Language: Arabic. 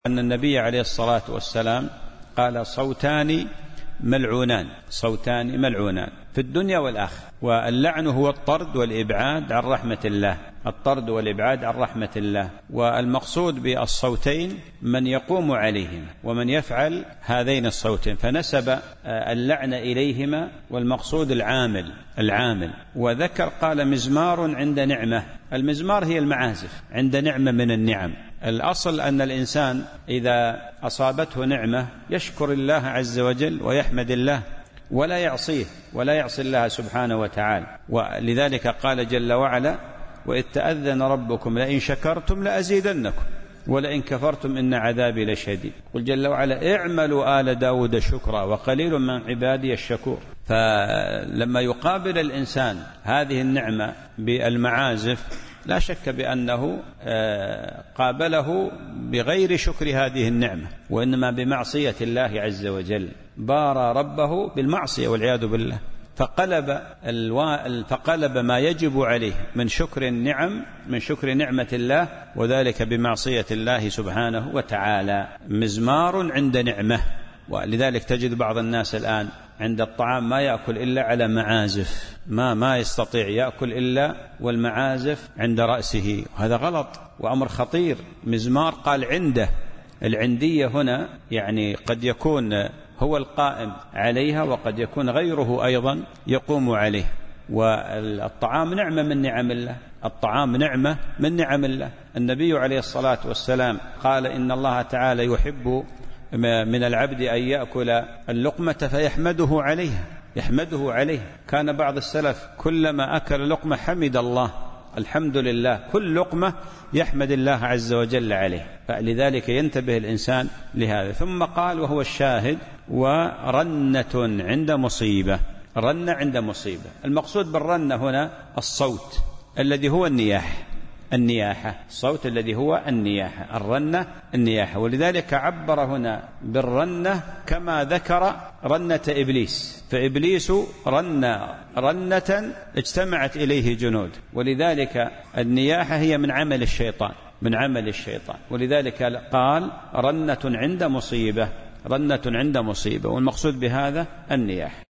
أن النبي عليه الصلاة والسلام قال صوتان ملعونان في الدنيا والآخرة. واللعن هو الطرد والإبعاد عن رحمة الله، والمقصود بالصوتين من يقوم عليهما ومن يفعل هذين الصوتين، فنسب اللعن إليهما، والمقصود العامل. وذكر قال مزمار عند نعمة. المزمار هي المعازف عند نعمة من النعم. الأصل أن الإنسان إذا أصابته نعمة يشكر الله عز وجل ويحمد الله ولا يعصيه ولا يعصي الله سبحانه وتعالى. ولذلك قال جل وعلا: وإذ تأذن ربكم لئن شكرتم لأزيدنكم ولئن كفرتم إن عذابي لشديد. قل جل وعلا: اعملوا آل داود شكرا وقليل من عبادي الشكور. فلما يقابل الإنسان هذه النعمة بالمعازف لا شك بأنه قابله بغير شكر هذه النعمة، وإنما بمعصية الله عز وجل، بارى ربه بالمعصية والعياذ بالله، فقلب ما يجب عليه من شكر نعمة الله، وذلك بمعصية الله سبحانه وتعالى. مزمار عند نعمة. ولذلك تجد بعض الناس الآن عند الطعام ما يأكل إلا على معازف، ما يستطيع يأكل إلا والمعازف عند رأسه، وهذا غلط وأمر خطير. مزمار قال عنده، العندية هنا يعني قد يكون هو القائم عليها وقد يكون غيره أيضا يقوم عليه. والطعام نعمة من نعم الله. النبي عليه الصلاة والسلام قال: إن الله تعالى يحب من العبد أن يأكل اللقمة فيحمده عليها. كان بعض السلف كلما أكل لقمة حمد الله، الحمد لله، كل لقمة يحمد الله عز وجل عليه. فلذلك ينتبه الإنسان لهذا. ثم قال وهو الشاهد: ورنة عند مصيبة. المقصود بالرنة هنا الصوت الذي هو النياحة، الصوت الذي هو النياحة، الرنة النياحة. ولذلك عبر هنا بالرنة كما ذكر رنة إبليس، فإبليس رنة اجتمعت إليه جنود، ولذلك النياحة هي من عمل الشيطان. ولذلك قال رنة عند مصيبة، والمقصود بهذا النياحة.